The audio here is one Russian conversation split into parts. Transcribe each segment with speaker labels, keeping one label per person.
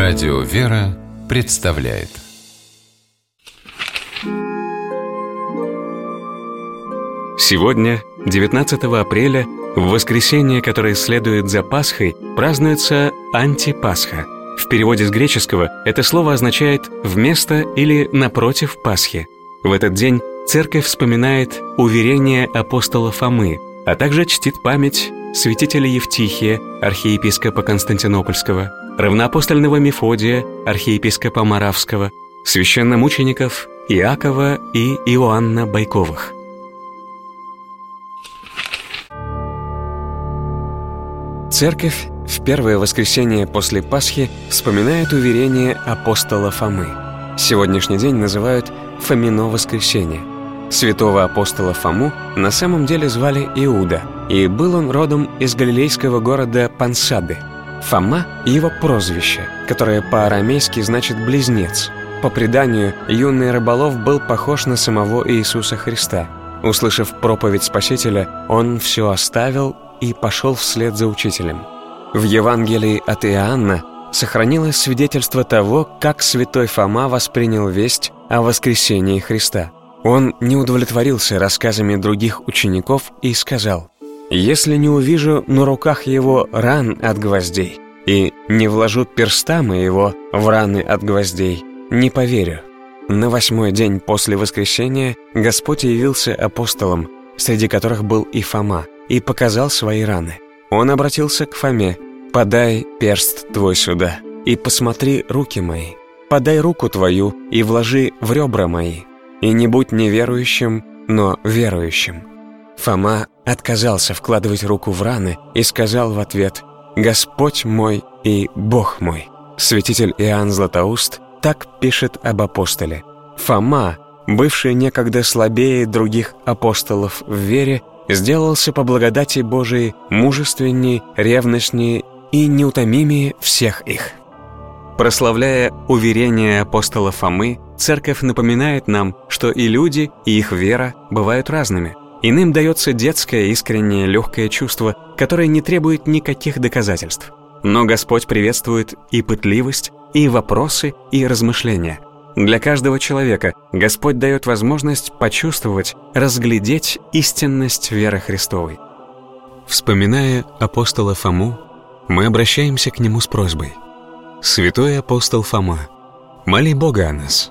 Speaker 1: Радио «Вера» представляет.
Speaker 2: Сегодня, 19 апреля, в воскресенье, которое следует за Пасхой, празднуется Антипасха. В переводе с греческого это слово означает «вместо» или «напротив Пасхи». В этот день Церковь вспоминает уверение апостола Фомы, а также чтит память святителя Евтихия, архиепископа Константинопольского, равноапостольного Мефодия, архиепископа Моравского, священномучеников Иакова и Иоанна Байковых. Церковь в первое воскресенье после Пасхи вспоминает уверение апостола Фомы. Сегодняшний день называют Фомино воскресенье. Святого апостола Фому на самом деле звали Иуда, и был он родом из галилейского города Пансады. Фома – его прозвище, которое по-арамейски значит «близнец». По преданию, юный рыболов был похож на самого Иисуса Христа. Услышав проповедь Спасителя, он все оставил и пошел вслед за учителем. В Евангелии от Иоанна сохранилось свидетельство того, как святой Фома воспринял весть о воскресении Христа. Он не удовлетворился рассказами других учеников и сказал: «Если не увижу на руках его ран от гвоздей и не вложу перста моего в раны от гвоздей, не поверю». На 8-й день после воскресения Господь явился апостолам, среди которых был и Фома, и показал свои раны. Он обратился к Фоме: «Подай перст твой сюда, и посмотри руки мои. Подай руку твою и вложи в ребра мои. И не будь неверующим, но верующим». Фома отказался вкладывать руку в раны и сказал в ответ: «Господь мой и Бог мой». Святитель Иоанн Златоуст так пишет об апостоле: «Фома, бывший некогда слабее других апостолов в вере, сделался по благодати Божией мужественней, ревностней и неутомимее всех их». Прославляя уверение апостола Фомы, Церковь напоминает нам, что и люди, и их вера бывают разными. Иным дается детское, искреннее, легкое чувство, которое не требует никаких доказательств. Но Господь приветствует и пытливость, и вопросы, и размышления. Для каждого человека Господь дает возможность почувствовать, разглядеть истинность веры Христовой. Вспоминая апостола Фому, мы обращаемся к нему с просьбой: «Святой апостол Фома, моли Бога о нас».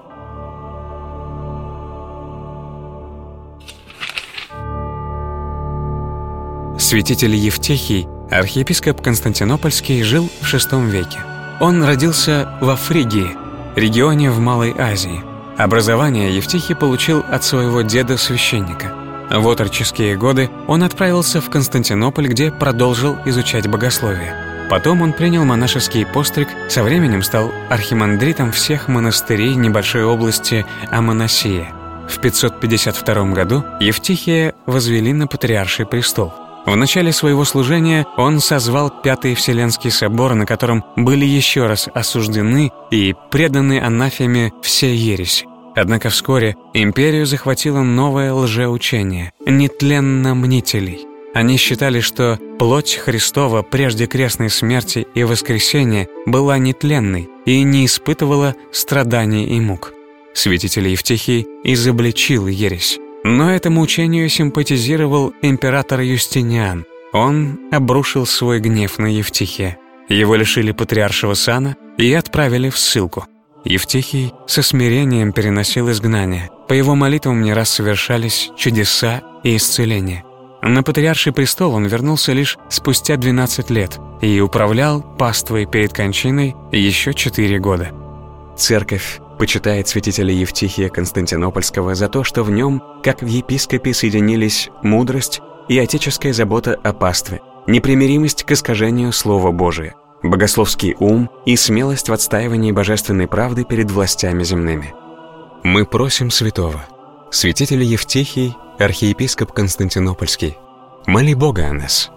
Speaker 2: Святитель Евтихий, архиепископ Константинопольский, жил в VI веке. Он родился во Фригии, регионе в Малой Азии. Образование Евтихий получил от своего деда-священника. В отроческие годы он отправился в Константинополь, где продолжил изучать богословие. Потом он принял монашеский постриг, со временем стал архимандритом всех монастырей небольшой области Амонасия. В 552 году Евтихия возвели на патриарший престол. В начале своего служения он созвал Пятый Вселенский собор, на котором были еще раз осуждены и преданы анафеме все ереси. Однако вскоре империю захватило новое лжеучение – нетленно-мнителей. Они считали, что плоть Христова прежде крестной смерти и воскресения была нетленной и не испытывала страданий и мук. Святитель Евтихий изобличил ересь. Но этому учению симпатизировал император Юстиниан. Он обрушил свой гнев на Евтихия. Его лишили патриаршего сана и отправили в ссылку. Евтихий со смирением переносил изгнание. По его молитвам не раз совершались чудеса и исцеления. На патриарший престол он вернулся лишь спустя 12 лет и управлял паствой перед кончиной еще 4 года. Церковь почитает святителя Евтихия Константинопольского за то, что в нем, как в епископе, соединились мудрость и отеческая забота о пастве, непримиримость к искажению Слова Божия, богословский ум и смелость в отстаивании божественной правды перед властями земными. Мы просим святого, святителя Евтихий, архиепископ Константинопольский, моли Бога о нас.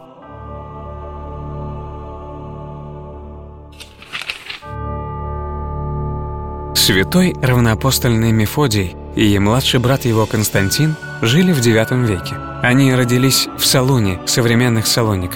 Speaker 2: Святой равноапостольный Мефодий и младший брат его Константин жили в IX веке. Они родились в Салуне, современных Салониках.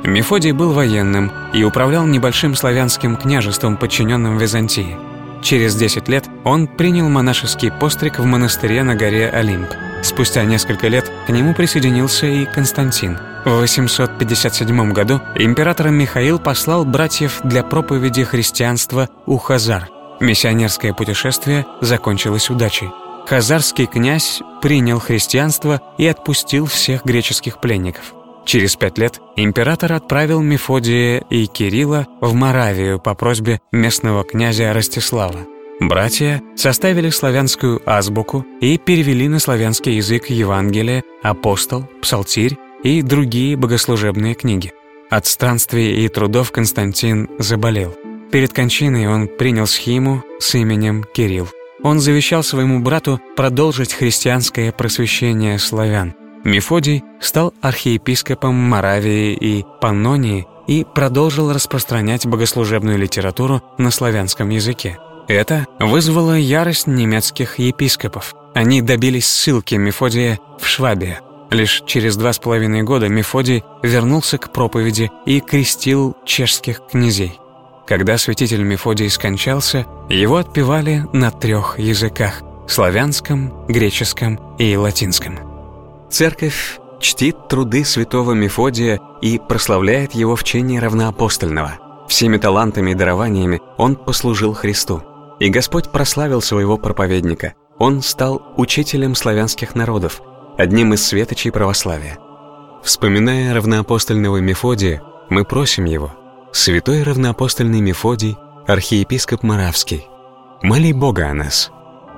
Speaker 2: Мефодий был военным и управлял небольшим славянским княжеством, подчиненным Византии. Через 10 лет он принял монашеский постриг в монастыре на горе Олимп. Спустя несколько лет к нему присоединился и Константин. В 857 году император Михаил послал братьев для проповеди христианства у хазар. Миссионерское путешествие закончилось удачей. Хазарский князь принял христианство и отпустил всех греческих пленников. Через 5 лет император отправил Мефодия и Кирилла в Моравию по просьбе местного князя Ростислава. Братья составили славянскую азбуку и перевели на славянский язык Евангелие, Апостол, Псалтирь и другие богослужебные книги. От странствий и трудов Константин заболел. Перед кончиной он принял схиму с именем Кирилл. Он завещал своему брату продолжить христианское просвещение славян. Мефодий стал архиепископом Моравии и Паннонии и продолжил распространять богослужебную литературу на славянском языке. Это вызвало ярость немецких епископов. Они добились ссылки Мефодия в Швабию. Лишь через 2,5 года Мефодий вернулся к проповеди и крестил чешских князей. Когда святитель Мефодий скончался, его отпевали на 3 языках – славянском, греческом и латинском. Церковь чтит труды святого Мефодия и прославляет его в чине равноапостольного. Всеми талантами и дарованиями он послужил Христу. И Господь прославил своего проповедника. Он стал учителем славянских народов, одним из светочей православия. Вспоминая равноапостольного Мефодия, мы просим его: «Святой равноапостольный Мефодий, архиепископ Моравский, моли Бога о нас».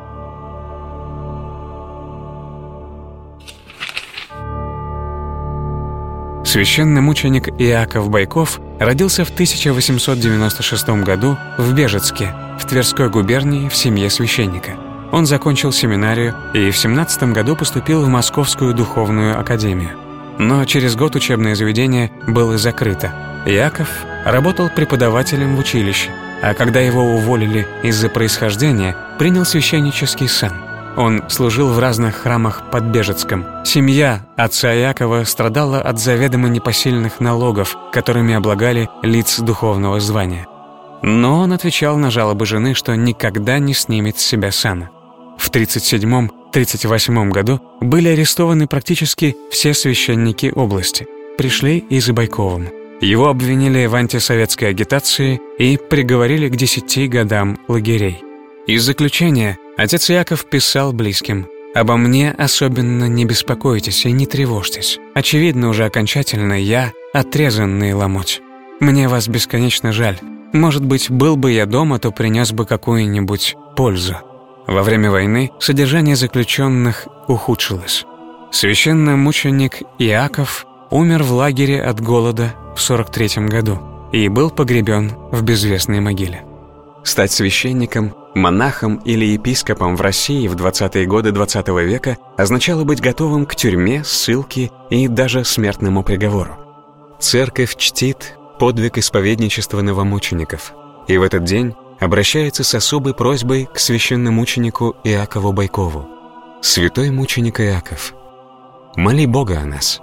Speaker 2: Священномученик Иаков Байков родился в 1896 году в Бежецке, в Тверской губернии, в семье священника. Он закончил семинарию и в 17 году поступил в Московскую духовную академию. Но через год учебное заведение было закрыто. Иаков работал преподавателем в училище, а когда его уволили из-за происхождения, принял священнический сан. Он служил в разных храмах под Бежецком. Семья отца Иакова страдала от заведомо непосильных налогов, которыми облагали лиц духовного звания. Но он отвечал на жалобы жены, что никогда не снимет с себя сана. В 1937-1938 году были арестованы практически все священники области. Пришли и за Байковым. Его обвинили в антисоветской агитации и приговорили к 10 годам лагерей. Из заключения отец Иаков писал близким: «Обо мне особенно не беспокойтесь и не тревожьтесь. Очевидно уже окончательно я отрезанный ломоть. Мне вас бесконечно жаль. Может быть, был бы я дома, то принес бы какую-нибудь пользу». Во время войны содержание заключенных ухудшилось. Священномученик Иаков умер в лагере от голода в 1943 году и был погребен в безвестной могиле. Стать священником, монахом или епископом в России в 20-е годы XX века означало быть готовым к тюрьме, ссылке и даже смертному приговору. Церковь чтит подвиг исповедничества новомучеников, и в этот день обращается с особой просьбой к священномученику Иакову Байкову: «Святой мученик Иаков, моли Бога о нас».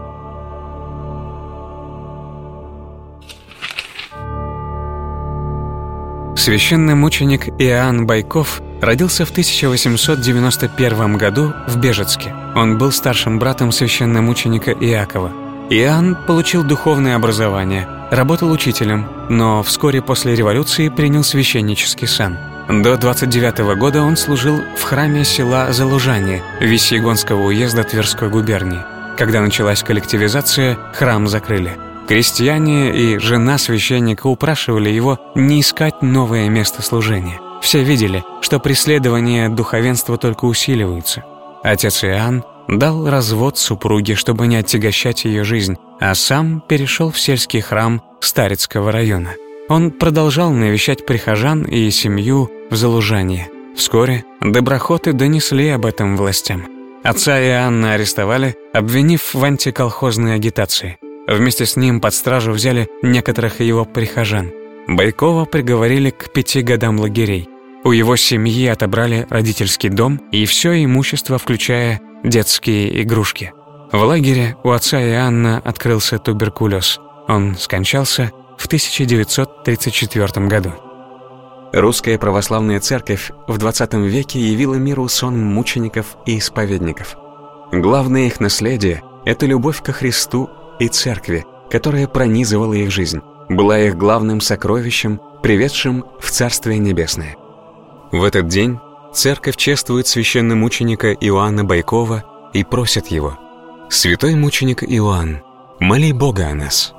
Speaker 2: Священномученик Иоанн Байков родился в 1891 году в Бежецке. Он был старшим братом священномученика Иакова. Иоанн получил духовное образование, работал учителем, но вскоре после революции принял священнический сан. До 29 года он служил в храме села Залужане Весьегонского уезда Тверской губернии. Когда началась коллективизация, храм закрыли. Крестьяне и жена священника упрашивали его не искать новое место служения. Все видели, что преследования духовенства только усиливаются. Отец Иоанн дал развод супруге, чтобы не отягощать ее жизнь, а сам перешел в сельский храм Старицкого района. Он продолжал навещать прихожан и семью в Залужане. Вскоре доброхоты донесли об этом властям. Отца Иоанна арестовали, обвинив в антиколхозной агитации. Вместе с ним под стражу взяли некоторых его прихожан. Байкова приговорили к 5 годам лагерей. У его семьи отобрали родительский дом и все имущество, включая детские игрушки. В лагере у отца Иоанна открылся туберкулез. Он скончался в 1934 году. Русская православная церковь в XX веке явила миру сон мучеников и исповедников. Главное их наследие – это любовь ко Христу и церкви, которая пронизывала их жизнь, была их главным сокровищем, приведшим в Царствие Небесное. В этот день церковь чествует священномученика Иоанна Бойкова и просит его: «Святой мученик Иоанн, моли Бога о нас».